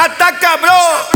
Ataca, bro.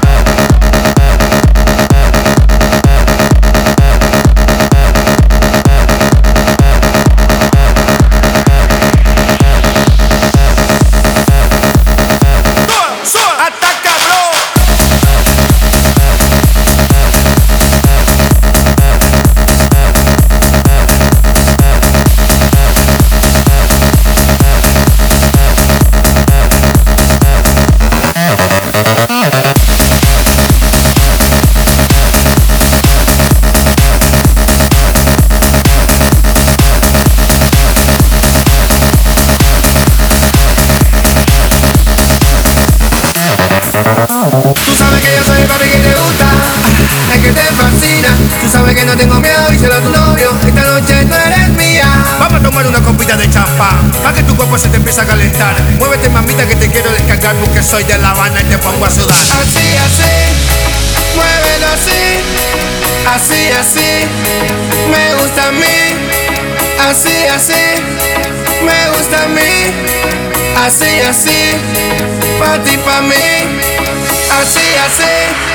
Tú sabes que yo soy el papi que te gusta, el que te fascina. Tú sabes que no tengo miedo y será tu novio. Esta noche tú eres mía. Vamos a tomar una copita de champán, para que tu cuerpo se te empiece a calentar. Muévete, mamita, que te quiero descargar, porque soy de La Habana y te pongo a sudar. Así, así, muévelo así. Así, así, me gusta a mí. Así, así, me gusta a mí. Así, así, pa' ti, pa' mí. Así, así,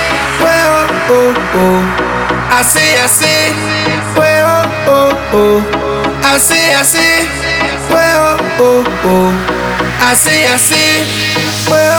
así, así, así, así, así, así,